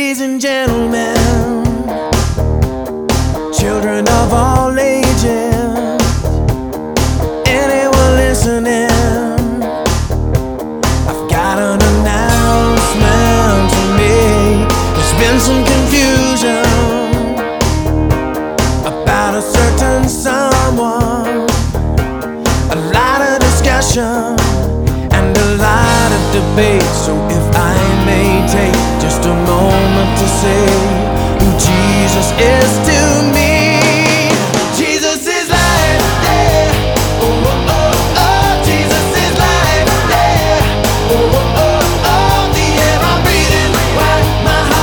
Ladies and gentlemen, children of all ages, anyone listening, I've got an announcement to make. There's been some confusion about a certain someone, a lot of discussion and a lot of debate. So if I may take just a moment to say who Jesus is to